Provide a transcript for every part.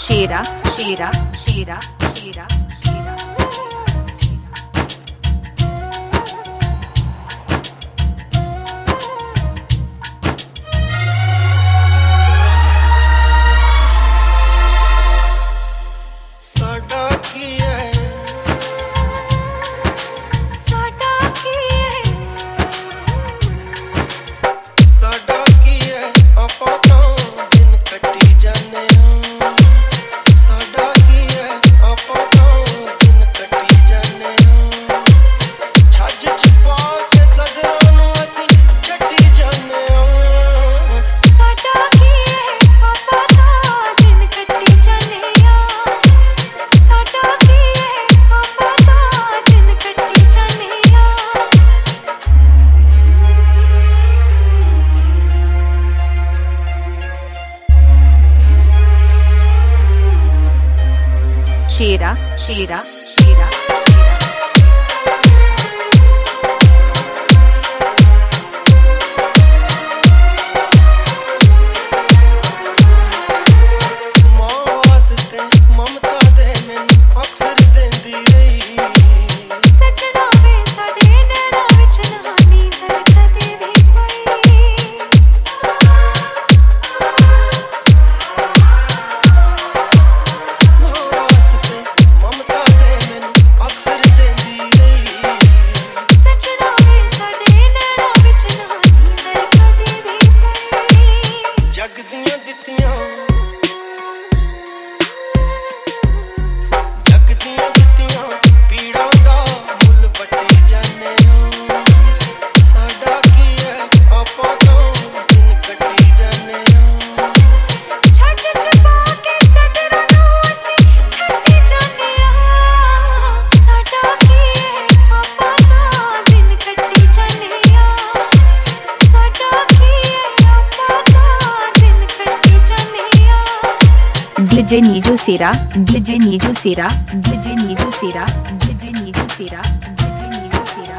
शेरा शेरा शेरा शेरा शेरा शेरा शेरा शेरा गिजे नीजो सेरा गिजे नीजो सेरा गिजे नीजो सेरा गिजे नीजो सेरा गिजे नीजो सेरा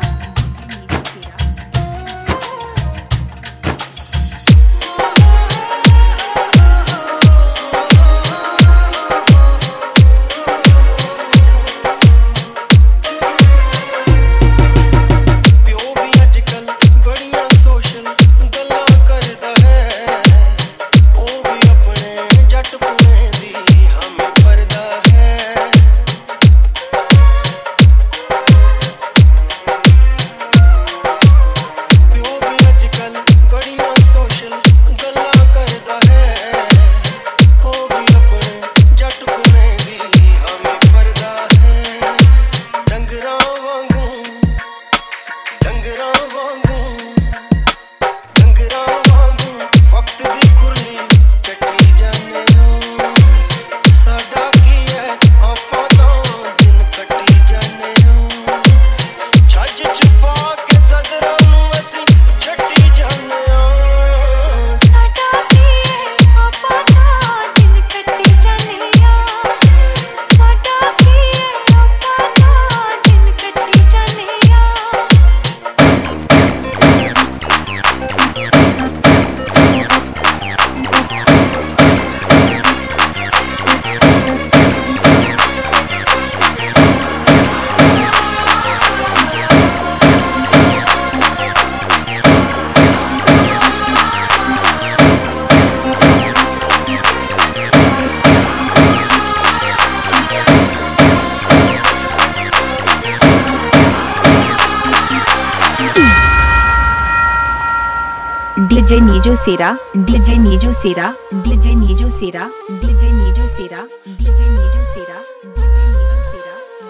गिजे नीजो सेरा गिजे नीजो सेरा गिजे नीजो सेरा गिजे नीजो सेरा गिजे नीजो सेरा गिजे नीजो सेरा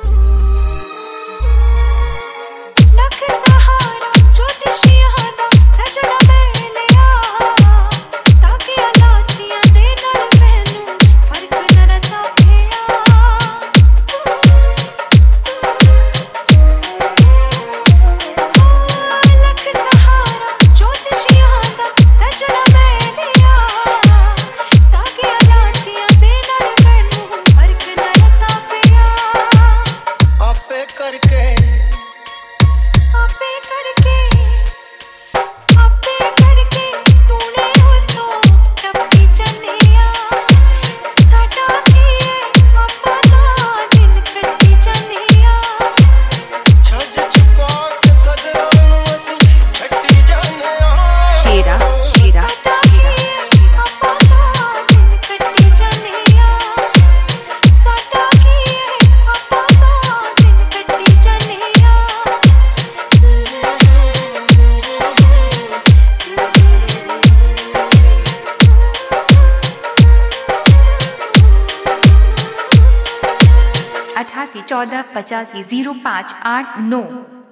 लख सहारा ज्योतिषियां दा सजना मैलिया ताकि अलाचियां दे नाल मैनू फर्क न रता पिया लख सहारा ज्योतिषियां सजना मैलिया ताकि अलाचियां दे नाल मैनू फर्क न रता शेरा शेरा शेरा अठासी 14 85 05 8 9।